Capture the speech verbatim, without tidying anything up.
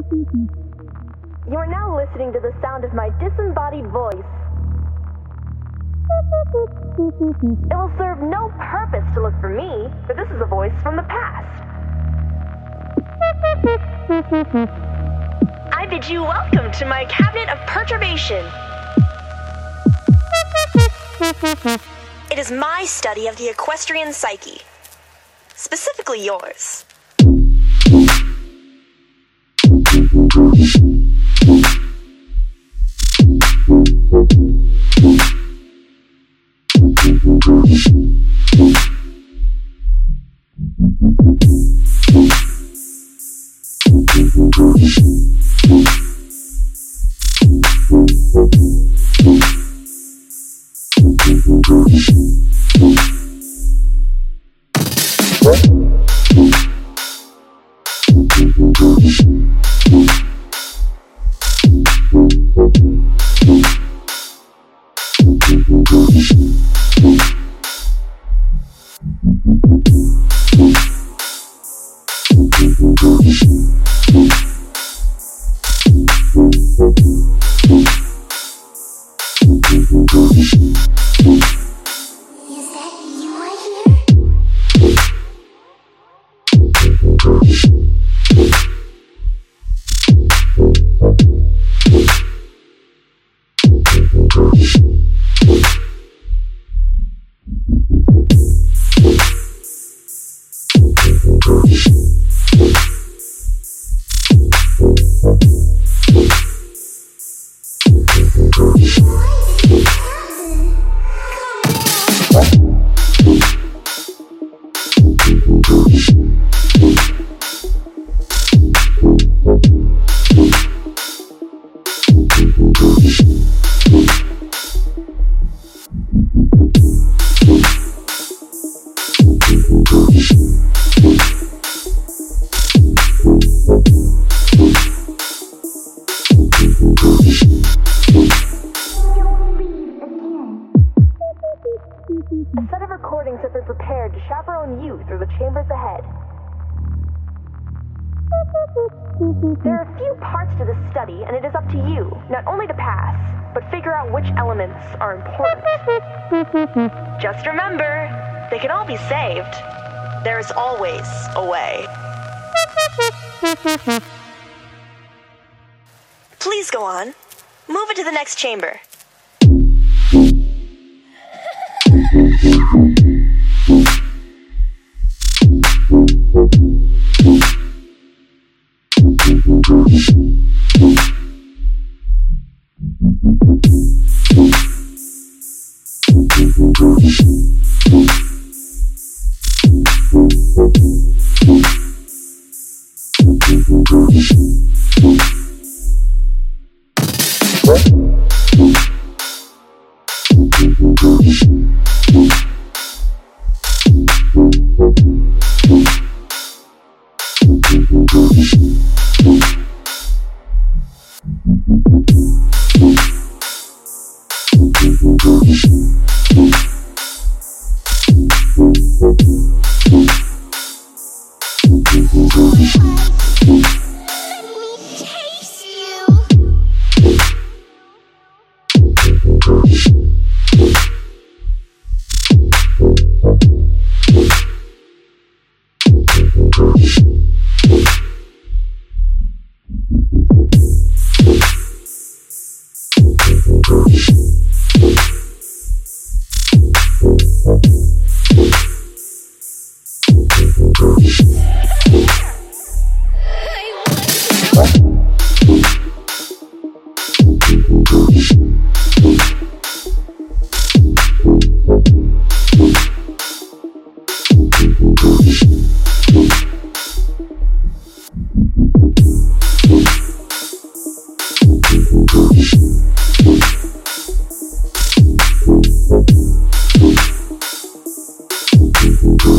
You are now listening to the sound of my disembodied voice. It will serve no purpose to look for me, for this is a voice from the past. I bid you welcome to my cabinet of perturbation. It is my study of the equestrian psyche, specifically yours. A set of recordings have been prepared to chaperone you through the chambers ahead. There are a few parts to this study, and it is up to you, not only to pass, but figure out which elements are important. Just remember, they can all be saved. There is always a way. Please go on. Move it to the next chamber. Taste you.